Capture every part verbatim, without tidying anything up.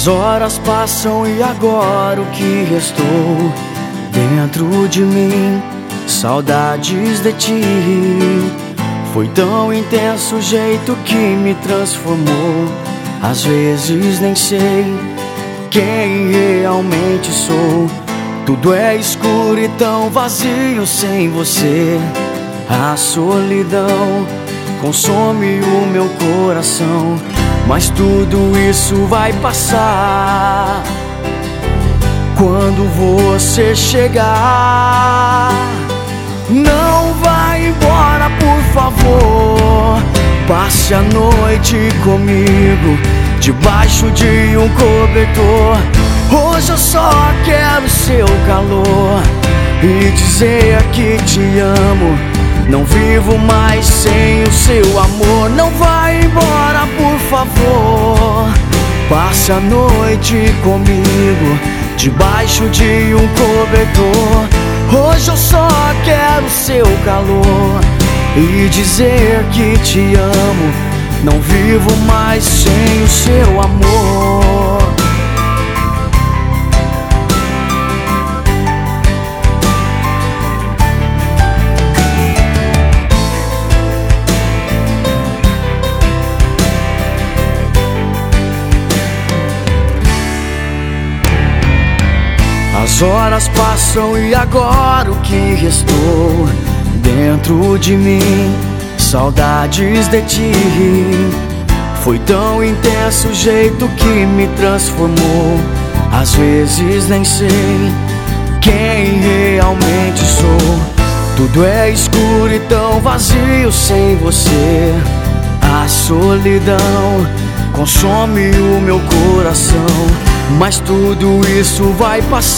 As horas passam e agora o que restou dentro de mim? Saudades de ti. Foi tão intenso o jeito que me transformou. Às vezes nem sei quem realmente sou. Tudo é escuro e tão vazio sem você. A solidão consome o meu coração, mas tudo isso vai passar quando você chegar. Não vai embora, por favor. Passe a noite comigo, debaixo de um cobertor. Hoje eu só quero seu calor e dizer que te amo. Não vivo mais sem o seu amor. Não vai embora, por favor. Passe a noite comigo, debaixo de um cobertor. Hoje eu só quero seu calor e dizer que te amo. Não vivo mais sem o seu amor. As horas passam e agora o que restou dentro de mim? Saudades de ti. Foi tão intenso o jeito que me transformou. Às vezes nem sei quem realmente sou. Tudo é escuro e tão vazio sem você. A solidão consome o meu coração, mas tudo isso vai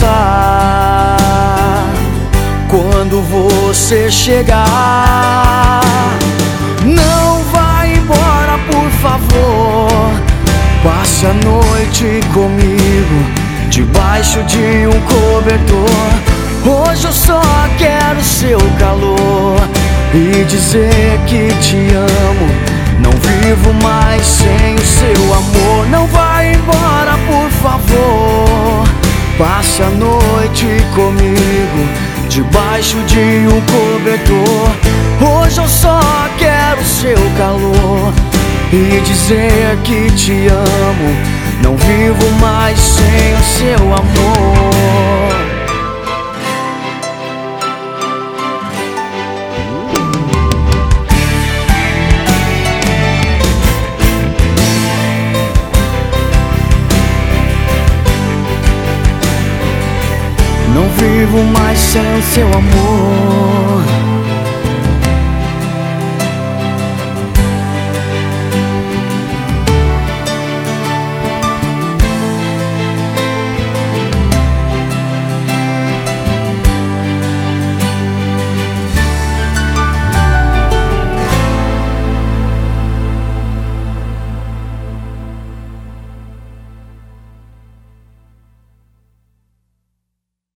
passar quando você chegar. Não vai embora, por favor. Passe a noite comigo, debaixo de um cobertor. Hoje eu só quero seu calor e dizer que te amo. Não vivo mais sem o seu amor. Não vai embora, por favor. Passe a noite comigo, debaixo de um cobertor. Hoje eu só quero seu calor e dizer que te amo. Não vivo mais sem o seu amor. Não vivo mais sem o seu amor.